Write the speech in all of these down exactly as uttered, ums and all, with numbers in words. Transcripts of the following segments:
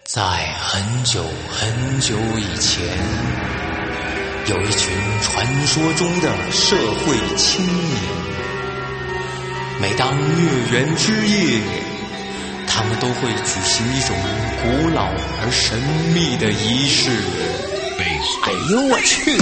在很久很久以前，有一群传说中的社会青年。每当月圆之夜，他们都会举行一种古老而神秘的仪式。哎呦我去！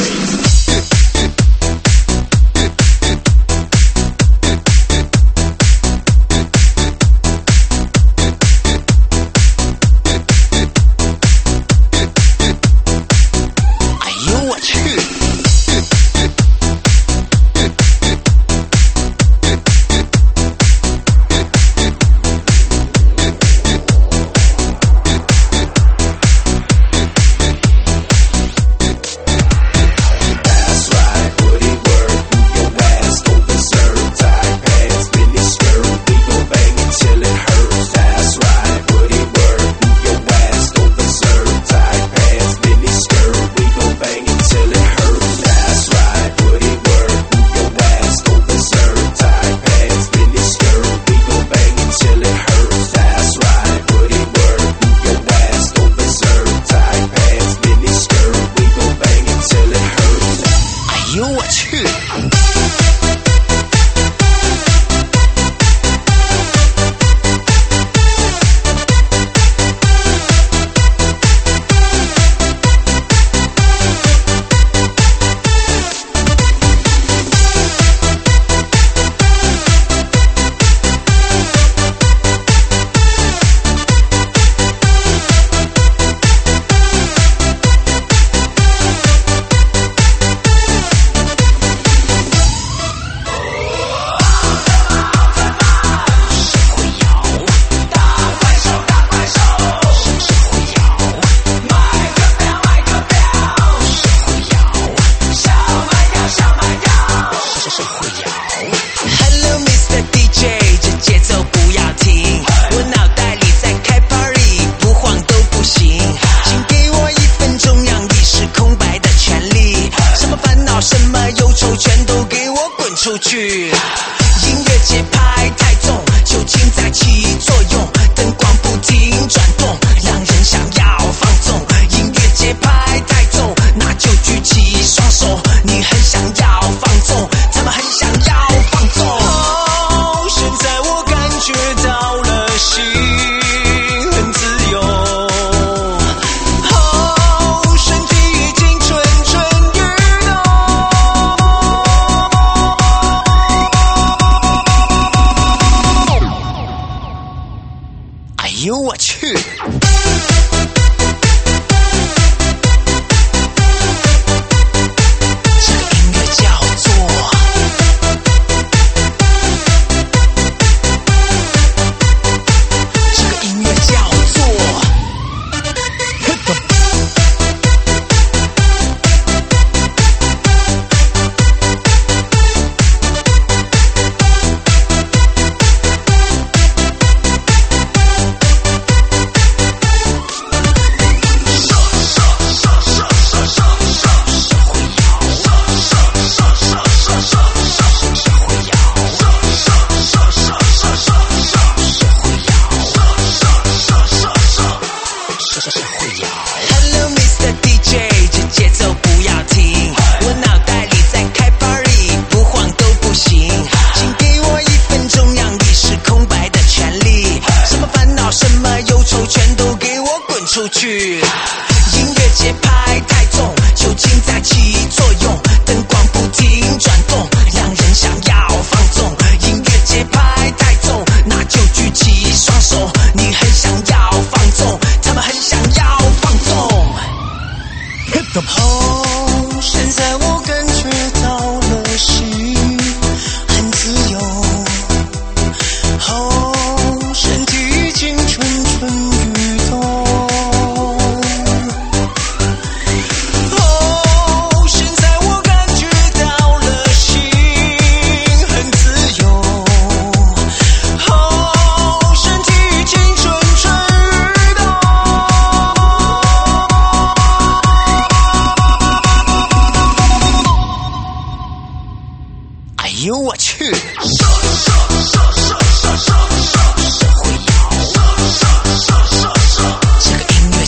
出去，音乐节拍太重，酒精在起作用，灯光不停转动，让人想要放纵。音乐节拍太重，那就举起双手，你很想要放纵，他们很想要放纵。哦，现在我感觉到了心很自由。哦，身体已经蠢蠢欲动。哎呦我去！这个音乐叫做这个音乐叫做Hello Mister D J， 这节奏不要停，我脑袋里在开 party， 不晃都不行，请给我一分钟让意识空白的权利，什么烦恼什么忧愁全都给我滚出去。音乐节拍太重，酒精在起作用，灯光不停转动，让人想要放纵。音乐节拍太重，那就举起双手，你很想要放纵，他们很想要放纵。哦，现在我感觉到了心很自由。哦，身体已经蠢蠢欲动。哦，现在我感觉到了心很自由。哦，身体已经蠢蠢欲动。哎呦我去！社会摇，这个音乐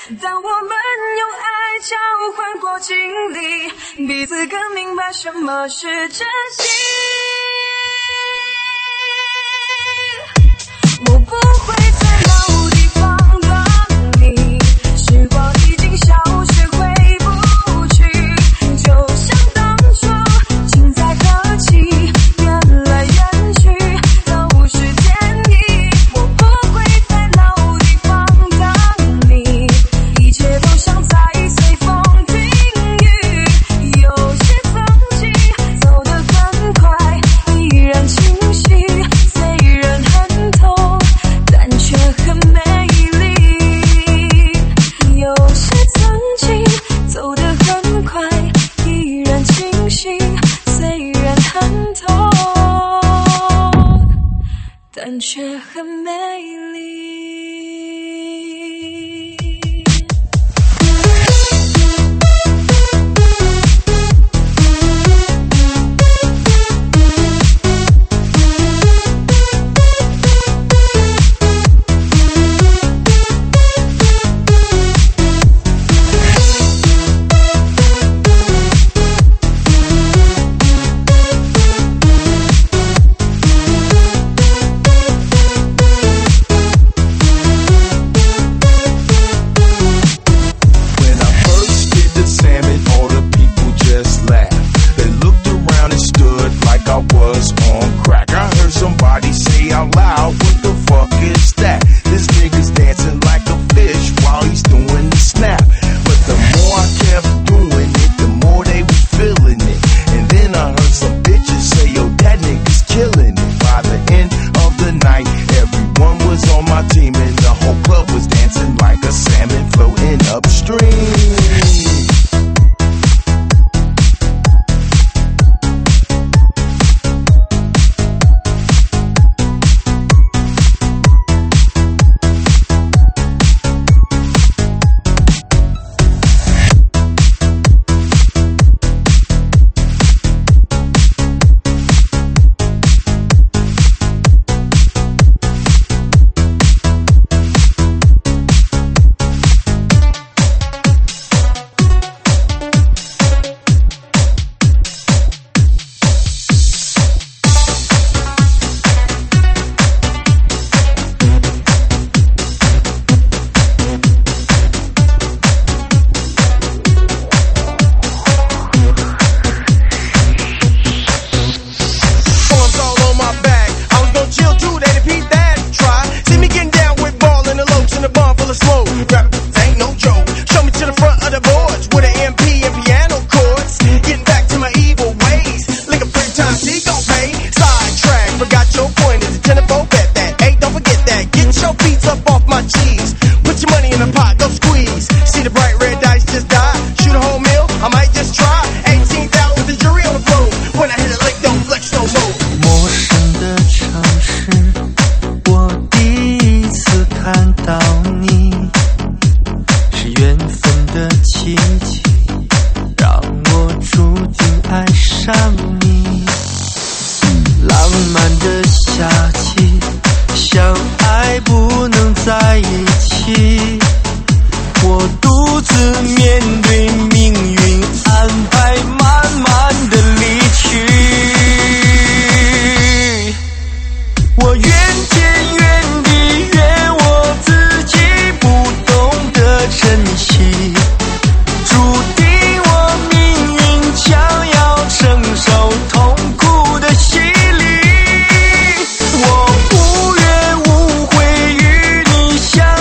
当我们用爱交换过经历，彼此更明白什么是真心。我不会在老地方等你，时光已经消失回不去，就像当初情在何期，缘来缘去都是天意。我不会在老地方等你，一切都像在随风停雨，有些曾经走得很快，依然清晰，虽然很痛，但却很美丽。有些曾经走得很快，依然清晰，虽然很痛，但却很美丽。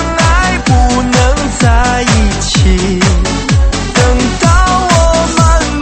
等到我慢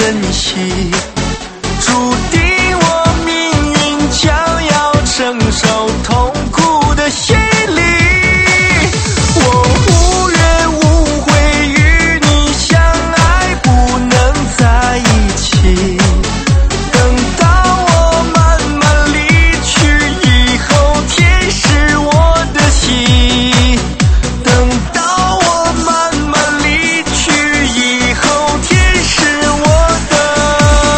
珍惜，注定我命运将要承受痛苦的洗礼。我无怨无悔与你相爱，不能在一起。等到我慢慢离去以后，天是我的心。等到我慢慢离去以后，天是我的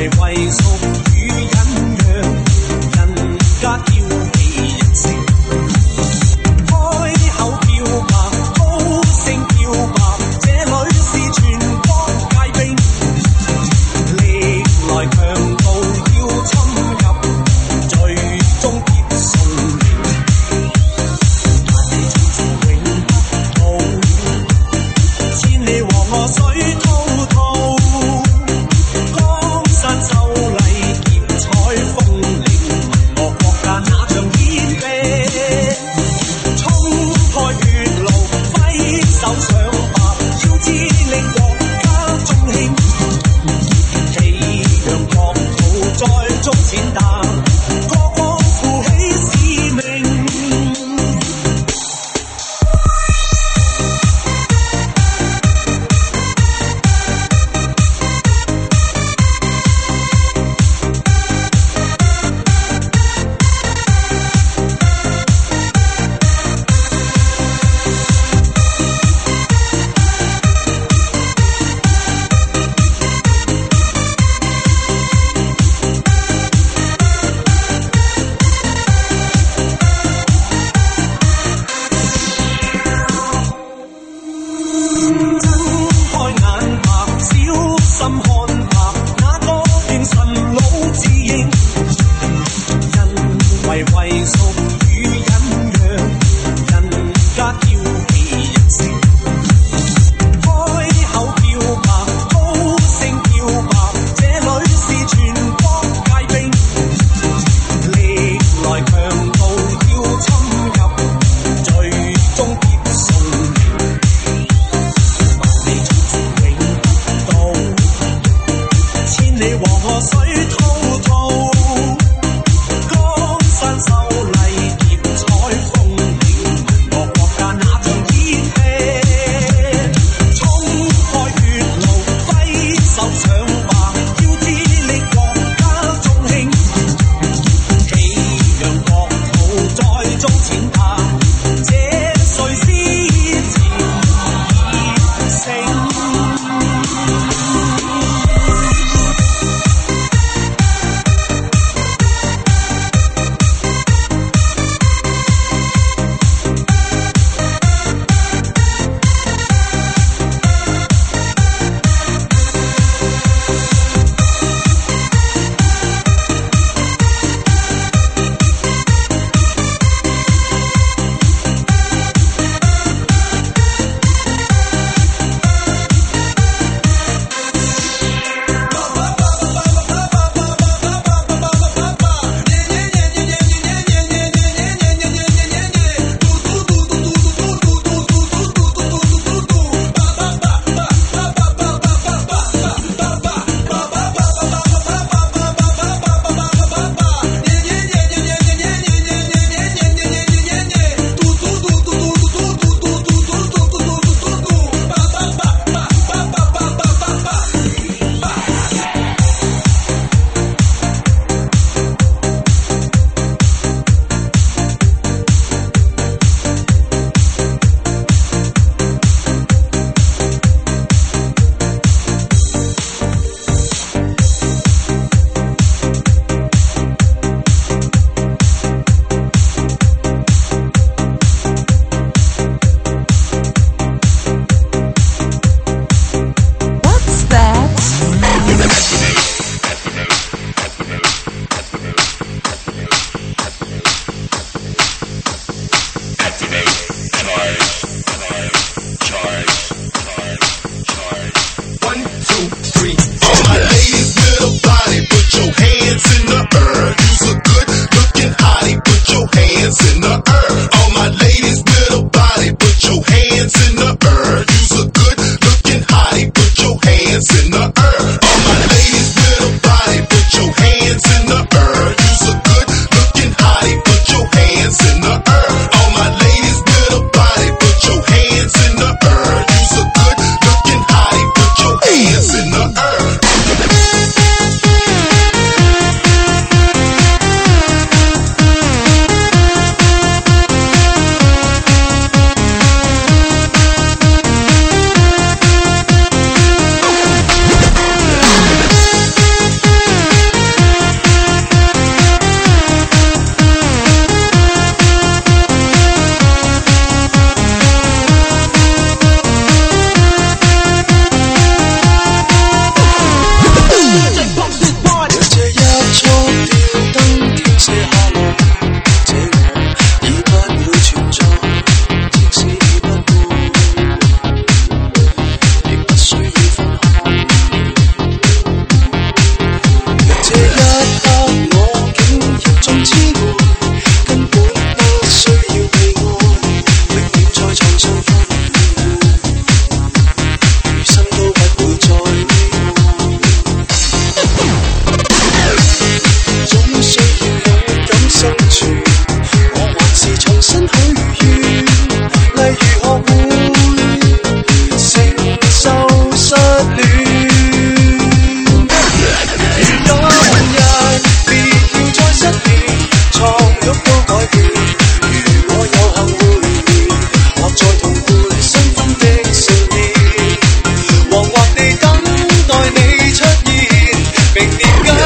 為畏縮與隱約，人家挑起人性，開口表白，高聲表白，這裏是全國界兵，歷來強盜要侵入，最終必送命，萬里長城永不倒，千里黃河水滔滔。秀麗劫彩風鈴，問我國家那場演變，衝開血路，揮手上白，要致令國家中興，祈讓國土再遭踐踏，個個負起使命。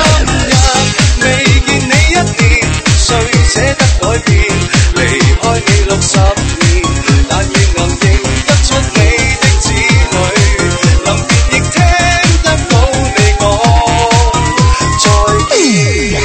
日未見你一年，誰捨得改變？離開你六十年，但願能認得出你的子女，臨別亦聽得到你講再見。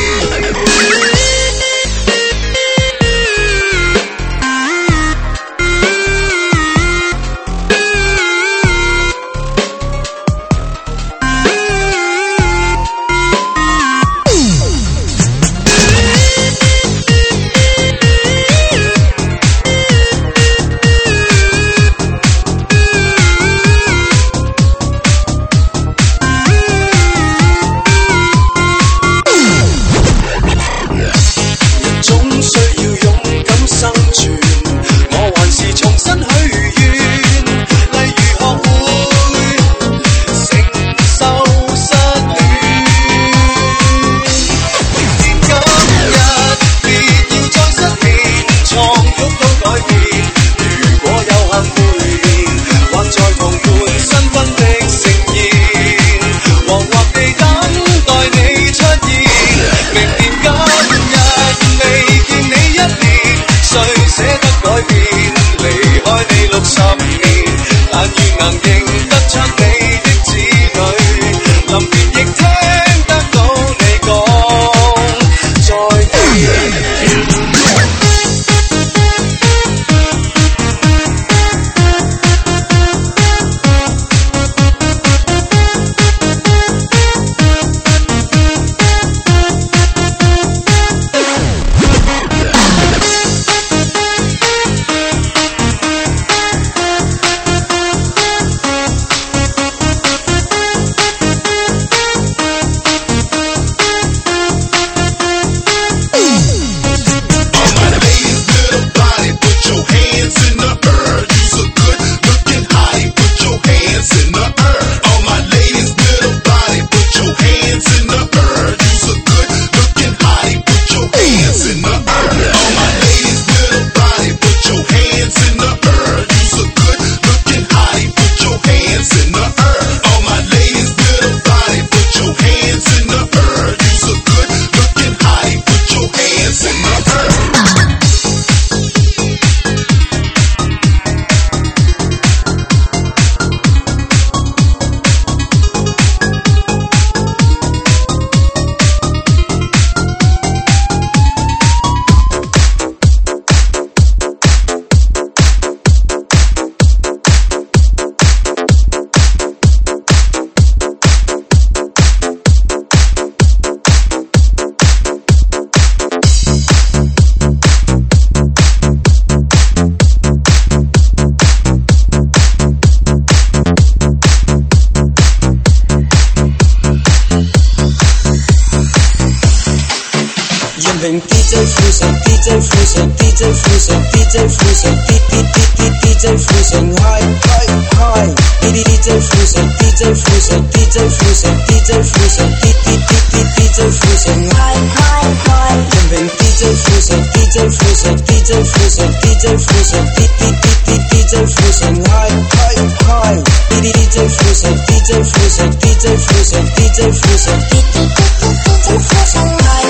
D J 富城 D J 富城 D J 富城 D J 富城 D D D D D J 富城 Hi Hi Hi D D J 富城 D J 富城 D J 富城 D J 富城 D D D D D J 富城 Hi Hi Hi 人平 D J 富城 D J 富城 D J 富城 D J 富城 D D D D D J 富城 Hi Hi Hi D D J 富城 D J 富城 D J 富城 D J 富城 D D D D J 富城 Hi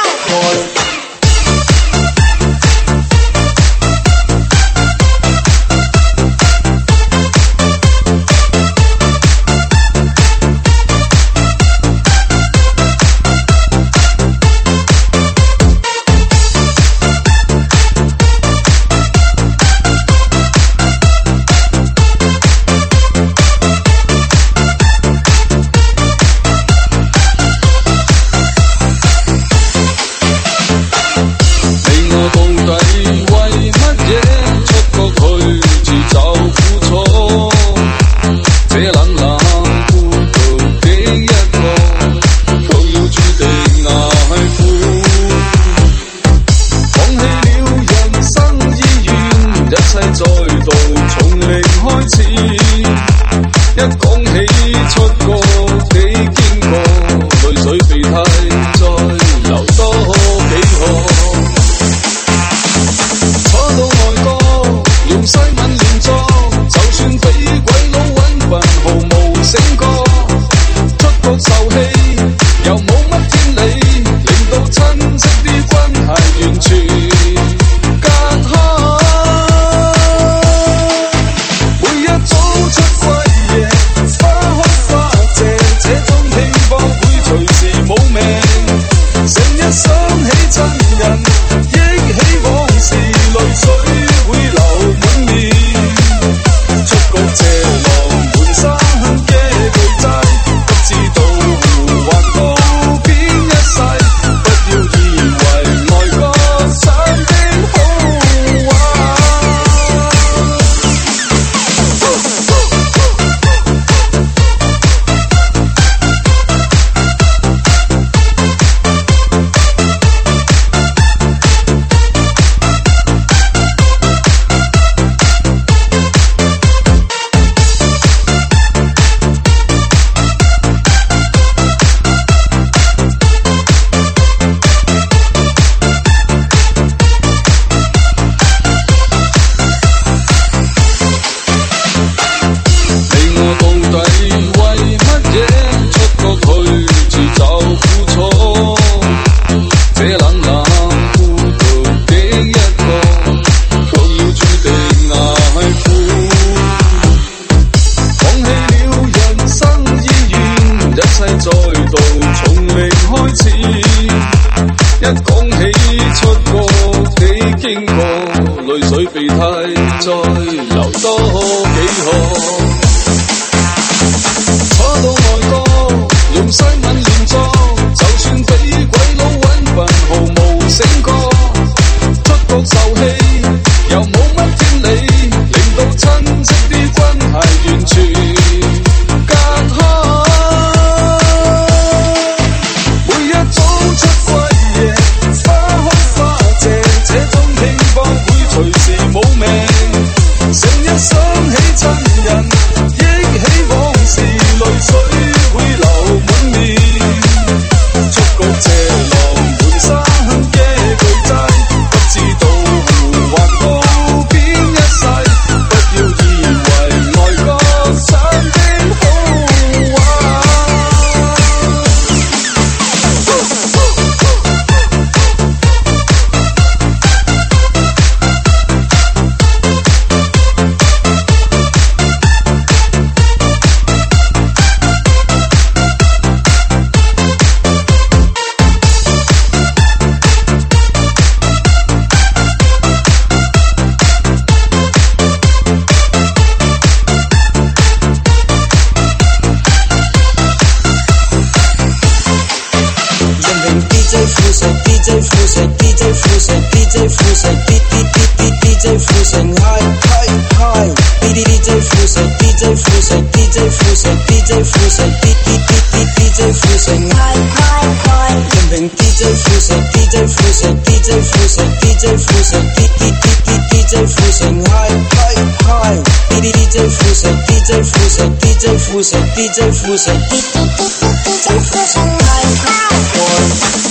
Hi又冇乜天亲人，忆起往事，泪水会流满面。出局这浪满山嘅巨债，不知道還到邊一世。不要以為外國想的好玩。一講起出國的經過，淚水鼻涕再流多幾河。初到外國用西文練作，就算俾鬼佬揾笨，毫無醒覺。出國受氣又冇乜天理，令到親戚啲關係完全隔開。每一早出歸夜，花開花謝，這種拼搏會隨時冇命。成日想起親人，憶起往事，淚水會流滿面。出局這浪滿山嘅巨債，不知道還到邊一世。不要以為外國想的好玩。D J 富城 D J 富城 D J 富城 D D D D D J 富城 High High High D D D J 富城 D J 富城 D J 富城 D J 富城 D D D D D J 富城 High High High 任凭 D J 富城 D J 富城 D J 富城 D J 富城 D D D D D J 富城 High High High D D D J 富城 D J 富城 D J 富城 D J 富城 D D D J 富城 High High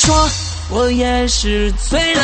说，我也是醉了。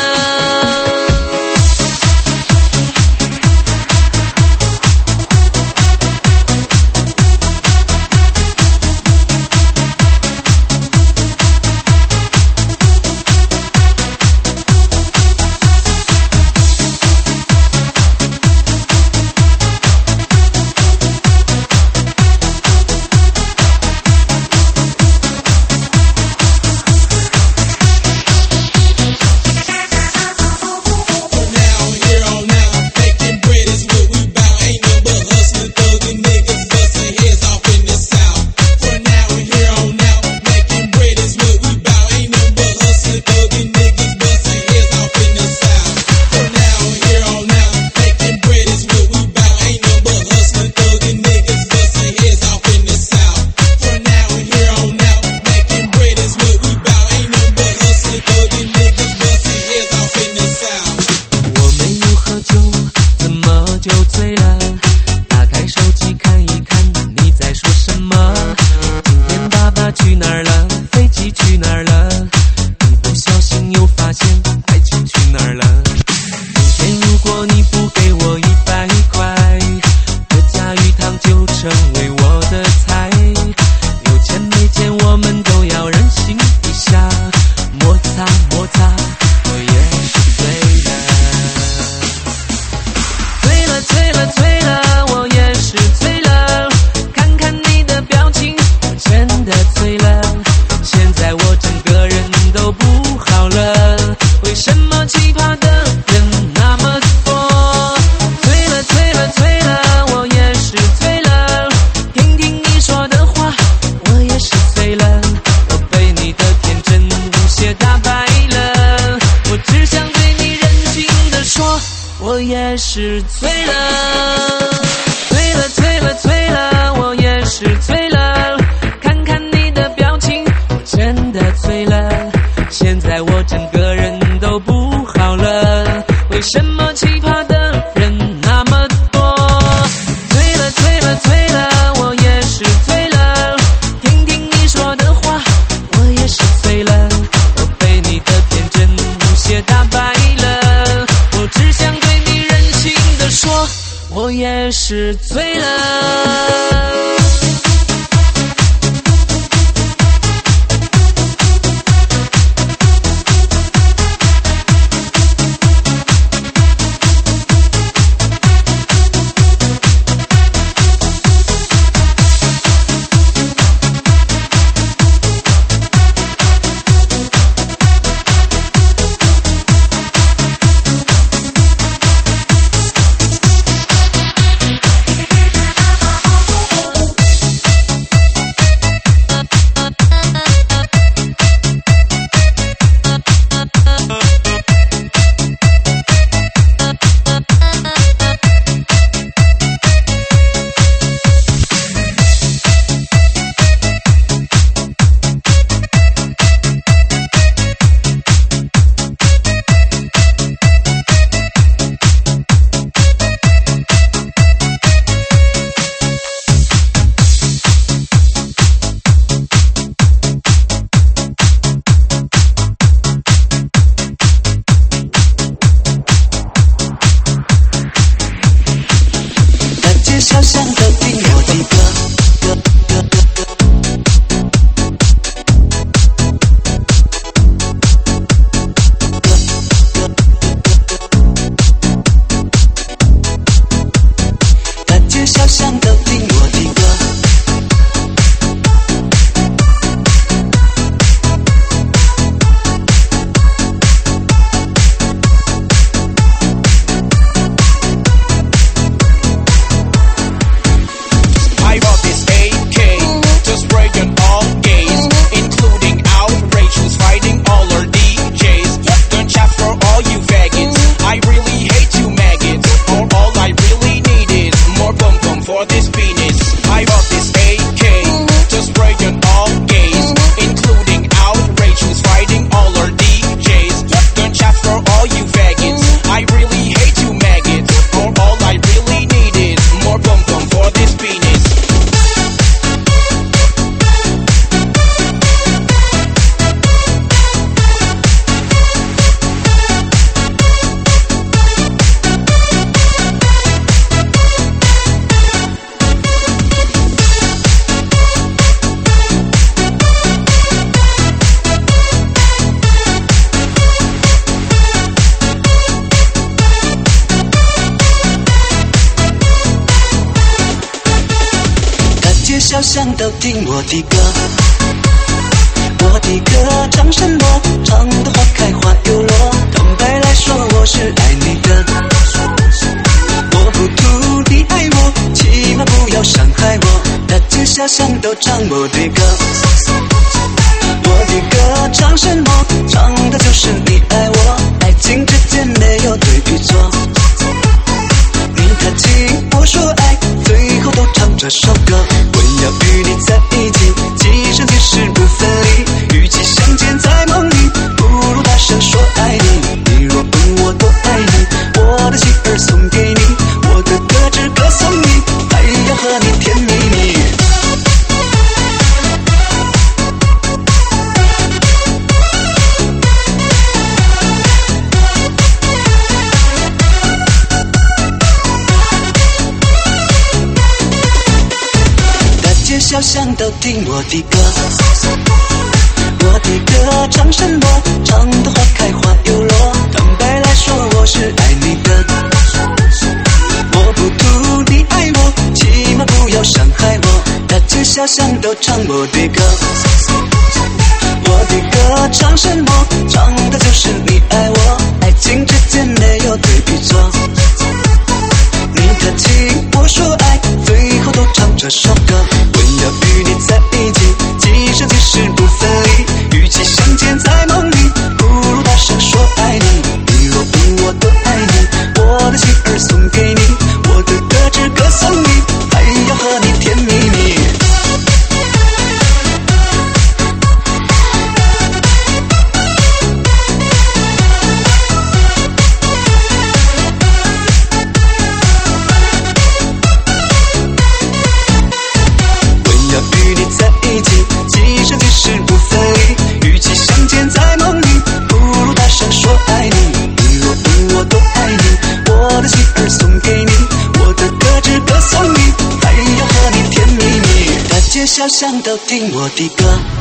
是醉了，醉了，醉了，醉了，我也是醉了。看看你的表情，我真的醉了。现在我整个人都不好了，为什么奇葩的人那么多？醉了，醉了，醉了，我也是醉了。听听你说的话，我也是醉了。我被你的天真无邪打败了，我只想对你任性地说，我也是醉了。 小巷都听我的歌，我的歌唱什么？唱的花开花又落。坦白来说，我是爱你的，我不图你爱我，起码不要伤害我。大街小巷都唱我的歌，我的歌唱什么？唱的就是你爱我，爱情之间没有对与错。你谈情，我说爱，最后都唱这首歌。我要与你在一起，今生今世不分离。与其相见在梦里，不如大声说爱你。你若问我多爱你，我的心儿送给你，我的歌只歌颂你，还要和你甜蜜蜜。小巷都听我的歌，我的歌唱什么？唱的花开花又落。坦白来说，我是爱你的，我不图你爱我，起码不要伤害我。大街小巷都唱我的歌，我的歌唱什么？唱的就是你爱我，爱情之间没有对与错。你谈情，我说爱，最后都唱这首歌。我要与你在一起，今生今世不分离。与其相见在梦里，不如大声说爱你。你若问我多爱你，我的心儿送给你，我的歌只歌颂你，还要和你甜蜜蜜。小巷都听我的歌。